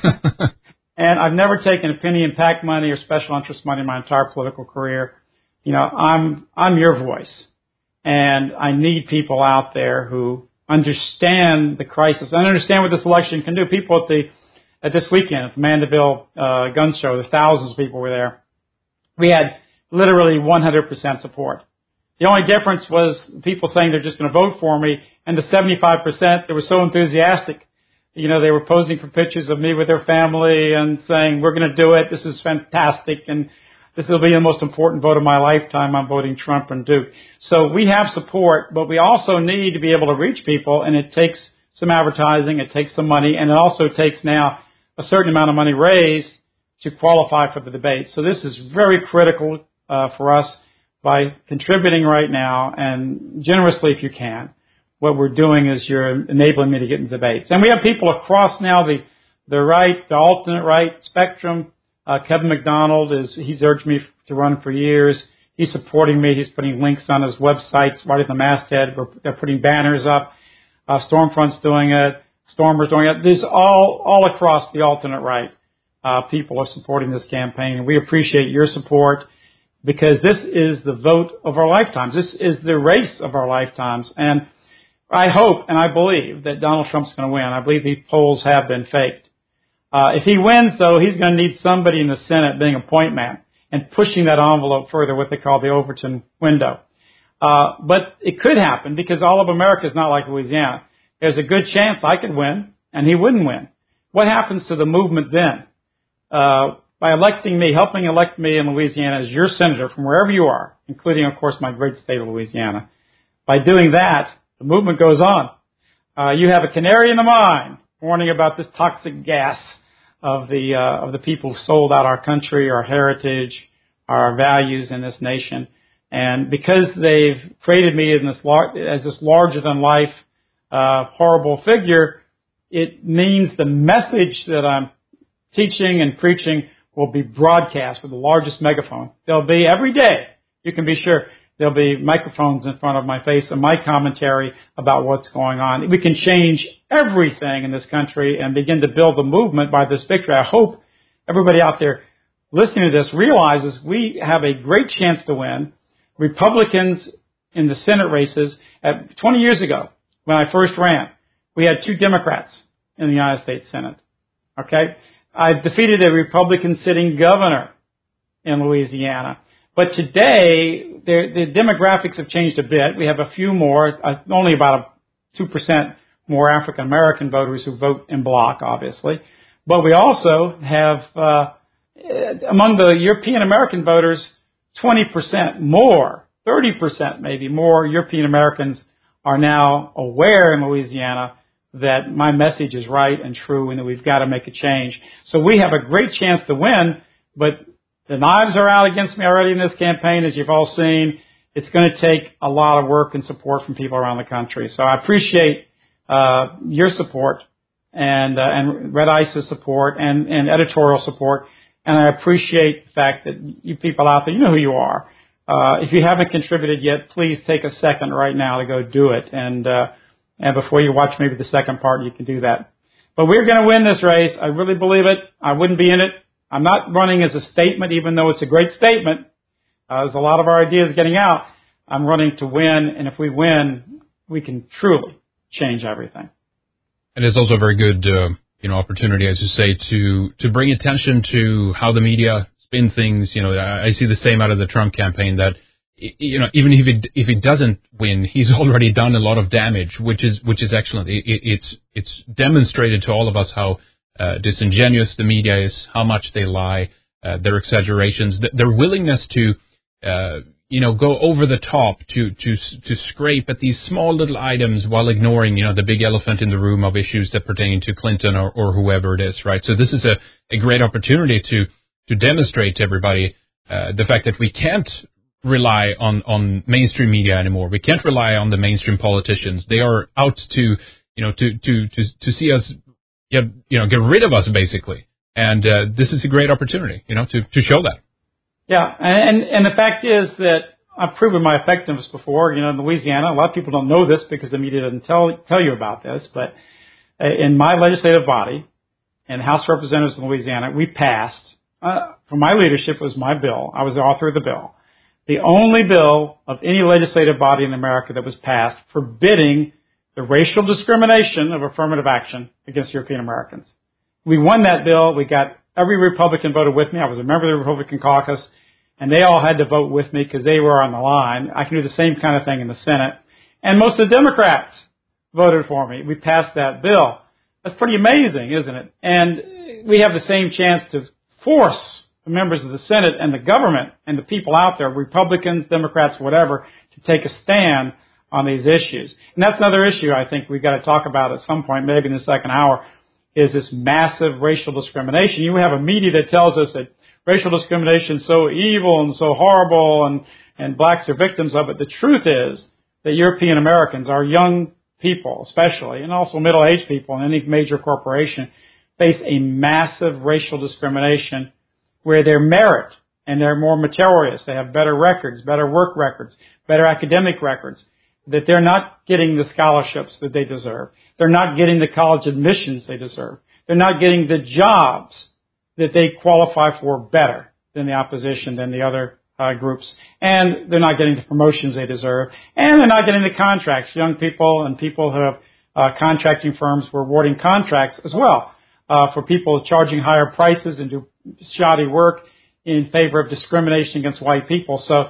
And I've never taken a penny in PAC money or special interest money in my entire political career. You know, I'm your voice. And I need people out there who understand the crisis and understand what this election can do. People at this weekend at the Mandeville gun show, there's thousands of people were there. We had literally 100% support. The only difference was people saying they're just going to vote for me, and the 75% that were so enthusiastic. You know, they were posing for pictures of me with their family and saying, we're going to do it, this is fantastic, and this will be the most important vote of my lifetime. I'm voting Trump and Duke. So we have support, but we also need to be able to reach people, and it takes some advertising, it takes some money, and it also takes now a certain amount of money raised to qualify for the debate. So this is very critical for us. By contributing right now, and generously if you can, what we're doing is you're enabling me to get into debates. And we have people across now the right, the alternate right spectrum. Kevin McDonald he's urged me to run for years. He's supporting me. He's putting links on his websites right at the masthead. They're putting banners up. Stormfront's doing it. Stormer's doing it. There's all across the alternate right. People are supporting this campaign, and we appreciate your support because this is the vote of our lifetimes. This is the race of our lifetimes. And I hope and I believe that Donald Trump's going to win. I believe these polls have been faked. If he wins, though, he's going to need somebody in the Senate being a point man and pushing that envelope further, what they call the Overton window. But it could happen because all of America is not like Louisiana. There's a good chance I could win and he wouldn't win. What happens to the movement then? By electing me, helping elect me in Louisiana as your senator from wherever you are, including, of course, my great state of Louisiana. By doing that, the movement goes on. You have a canary in the mine warning about this toxic gas of the people who sold out our country, our heritage, our values in this nation. And because they've created me in as this larger-than-life horrible figure, it means the message that I'm teaching and preaching will be broadcast with the largest megaphone. There'll be every day, you can be sure, there'll be microphones in front of my face and my commentary about what's going on. We can change everything in this country and begin to build the movement by this victory. I hope everybody out there listening to this realizes we have a great chance to win. Republicans in the Senate races, 20 years ago, when I first ran, we had 2 Democrats in the United States Senate. Okay? I defeated a Republican sitting governor in Louisiana. But today, the demographics have changed a bit. We have a few more, only about 2% more African American voters who vote in bloc, obviously. But we also have, among the European American voters, 20% more, 30% maybe more European Americans are now aware in Louisiana that my message is right and true and that we've got to make a change. So we have a great chance to win, but the knives are out against me already in this campaign, as you've all seen. It's going to take a lot of work and support from people around the country. So I appreciate your support and Red Ice's support and editorial support, and I appreciate the fact that you people out there, you know who you are. If you haven't contributed yet, please take a second right now to go do it. And before you watch maybe the second part, you can do that. But we're going to win this race. I really believe it. I wouldn't be in it. I'm not running as a statement, even though it's a great statement. There's a lot of our ideas getting out. I'm running to win, and if we win, we can truly change everything. And it's also a very good, opportunity, as you say, to bring attention to how the media spin things. I see the same out of the Trump campaign that, even if he doesn't win, he's already done a lot of damage, which is excellent. It's demonstrated to all of us how disingenuous the media is, how much they lie, their exaggerations, their willingness to, go over the top to scrape at these small little items while ignoring, the big elephant in the room of issues that pertain to Clinton or whoever it is, right? So this is a great opportunity to demonstrate to everybody the fact that we can't rely on mainstream media anymore. We can't rely on the mainstream politicians. They are out to see us get rid of us, basically. And this is a great opportunity, to show that. Yeah, and the fact is that I've proven my effectiveness before. In Louisiana, a lot of people don't know this because the media doesn't tell you about this, but in my legislative body, in the House of Representatives in Louisiana, we passed, for my leadership was my bill. I was the author of the bill. The only bill of any legislative body in America that was passed forbidding the racial discrimination of affirmative action against European Americans. We won that bill. We got every Republican voted with me. I was a member of the Republican caucus, and they all had to vote with me because they were on the line. I can do the same kind of thing in the Senate. And most of the Democrats voted for me. We passed that bill. That's pretty amazing, isn't it? And we have the same chance to force the members of the Senate and the government and the people out there, Republicans, Democrats, whatever, to take a stand on these issues. And that's another issue I think we've got to talk about at some point, maybe in the second hour, is this massive racial discrimination. You have a media that tells us that racial discrimination is so evil and so horrible and blacks are victims of it. The truth is that European Americans, our young people especially, and also middle-aged people in any major corporation, face a massive racial discrimination where their merit and they're more meritorious. They have better records, better work records, better academic records, that they're not getting the scholarships that they deserve. They're not getting the college admissions they deserve. They're not getting the jobs that they qualify for better than the opposition, than the other groups. And they're not getting the promotions they deserve. And they're not getting the contracts. Young people and people who have contracting firms were awarding contracts as well for people charging higher prices and do shoddy work in favor of discrimination against white people. So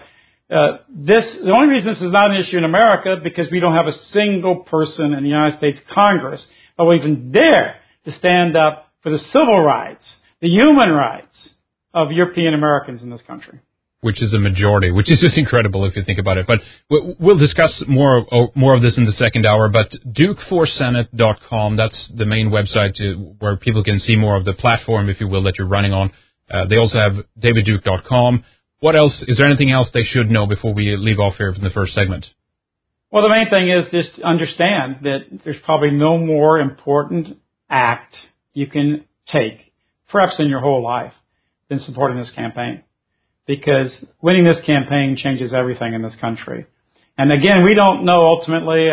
the only reason this is not an issue in America because we don't have a single person in the United States Congress that will even dare to stand up for the civil rights, the human rights of European Americans in this country. Which is a majority, which is just incredible if you think about it. But we'll discuss more of this in the second hour. But DukeForSenate.com, that's the main website where people can see more of the platform, if you will, that you're running on. They also have DavidDuke.com. What else? Is there anything else they should know before we leave off here from the first segment? Well, the main thing is just understand that there's probably no more important act you can take, perhaps in your whole life, than supporting this campaign. Because winning this campaign changes everything in this country. And again, we don't know ultimately.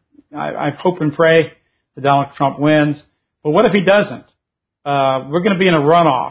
I hope and pray that Donald Trump wins. But what if he doesn't? We're going to be in a runoff,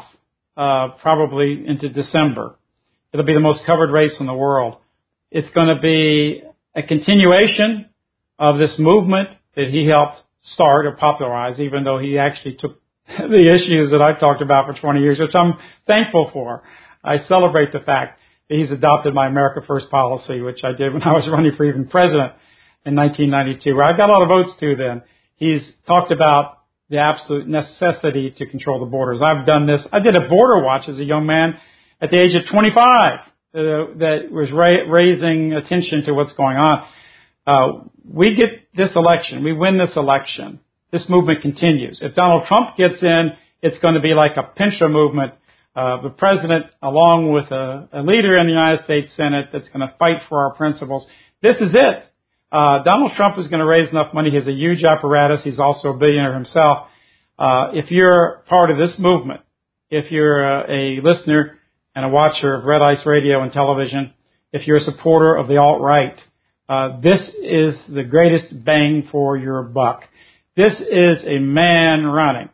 probably into December. It'll be the most covered race in the world. It's going to be a continuation of this movement that he helped start or popularize, even though he actually took the issues that I've talked about for 20 years, which I'm thankful for. I celebrate the fact that he's adopted my America First policy, which I did when I was running for even president in 1992, where I got a lot of votes too then. He's talked about the absolute necessity to control the borders. I've done this. I did a border watch as a young man at the age of 25 that was raising attention to what's going on. We get this election. We win this election. This movement continues. If Donald Trump gets in, it's going to be like a Pinchot movement. The president, along with a leader in the United States Senate that's going to fight for our principles. This is it. Donald Trump is going to raise enough money. He has a huge apparatus. He's also a billionaire himself. If you're part of this movement, if you're a listener and a watcher of Red Ice Radio and television, if you're a supporter of the alt-right, this is the greatest bang for your buck. This is a man running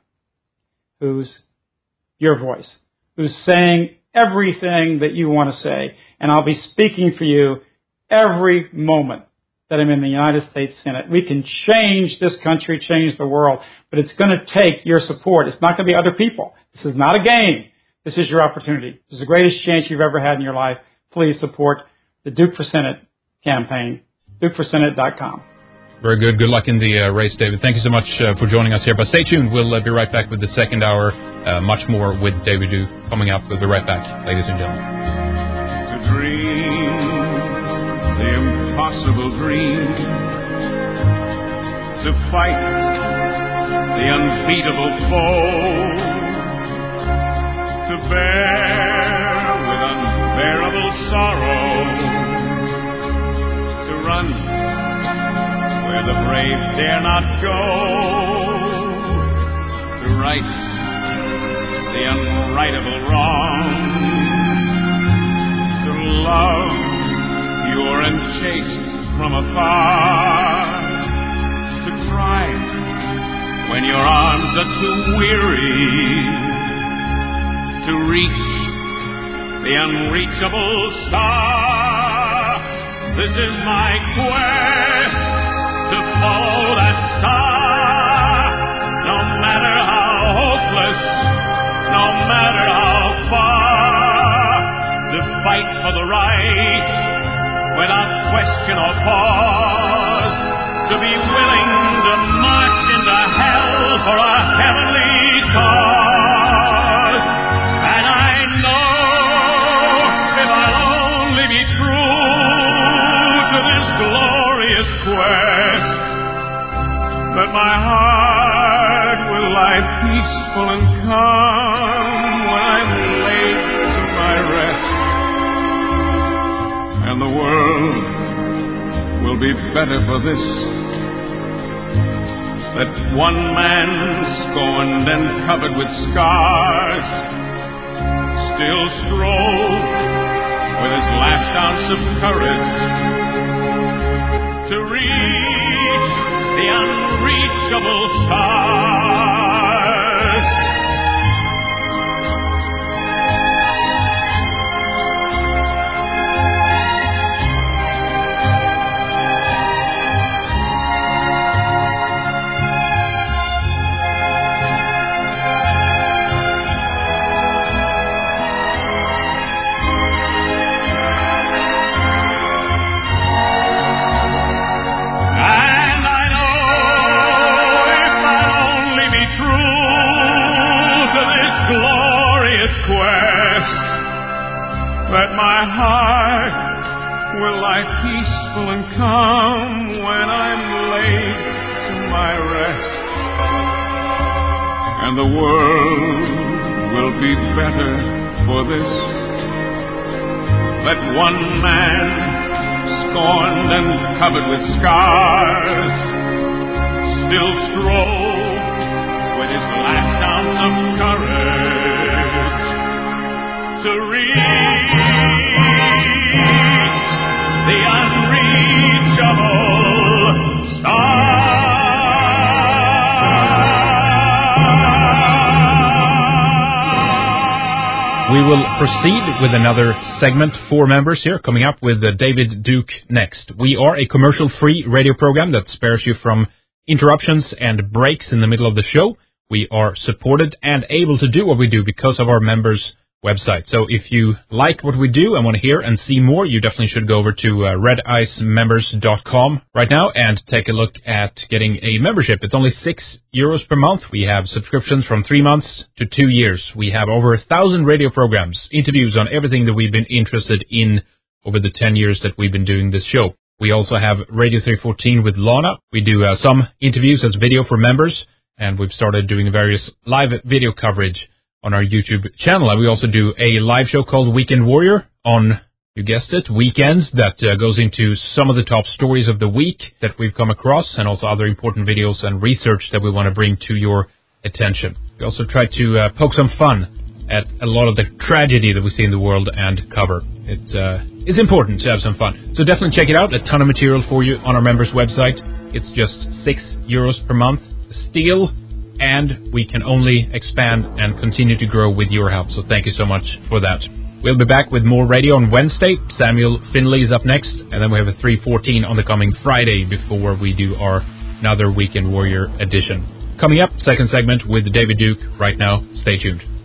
who's your voice, who's saying everything that you want to say. And I'll be speaking for you every moment that I'm in the United States Senate. We can change this country, change the world, but it's going to take your support. It's not going to be other people. This is not a game. This is your opportunity. This is the greatest chance you've ever had in your life. Please support the Duke for Senate campaign, DukeForSenate.com. Very good. Good luck in the race, David. Thank you so much for joining us here. But stay tuned. We'll be right back with the second hour much more with David Duke coming up. We'll be right back, ladies and gentlemen. To dream the impossible dream, to fight the unbeatable foe, to bear with unbearable sorrow, to run where the brave dare not go, to right the unrightable wrong, to love pure and chaste from afar, to cry when your arms are too weary, to reach the unreachable star. This is my quest, to follow that star, no matter how hopeless, no matter how far, to fight for the right without question or pause, to be willing to march into hell for a heavenly cause. And I know if I'll only be true to this glorious quest, that my heart will lie peaceful and calm when I'm laid to my rest, and the world will be better for this, that one man scorned and covered with scars still strove with his last ounce of courage to reach the unreachable stars. That my heart will lie peaceful and calm when I'm laid to my rest, and the world will be better for this, that one man scorned and covered with scars still strove with his last ounce of courage to reach the unreachable star. We will proceed with another segment for members here, coming up with David Duke next. We are a commercial-free radio program that spares you from interruptions and breaks in the middle of the show. We are supported and able to do what we do because of our members' website. So if you like what we do and want to hear and see more, you definitely should go over to redicemembers.com right now and take a look at getting a membership. It's only €6 per month. We have subscriptions from 3 months to 2 years. We have over 1,000 radio programs, interviews on everything that we've been interested in over the 10 years that we've been doing this show. We also have Radio 314 with Lana. We do some interviews as video for members, and we've started doing various live video coverage on our YouTube channel. And we also do a live show called Weekend Warrior on, you guessed it, weekends, that goes into some of the top stories of the week that we've come across, and also other important videos and research that we want to bring to your attention. We also try to poke some fun at a lot of the tragedy that we see in the world and cover. It's important to have some fun. So definitely check it out. A ton of material for you on our members' website. It's just €6 per month. Still, and we can only expand and continue to grow with your help. So thank you so much for that. We'll be back with more radio on Wednesday. Samuel Finley is up next, and then we have a 314 on the coming Friday before we do our another Weekend Warrior edition. Coming up, second segment with David Duke. Right now, stay tuned.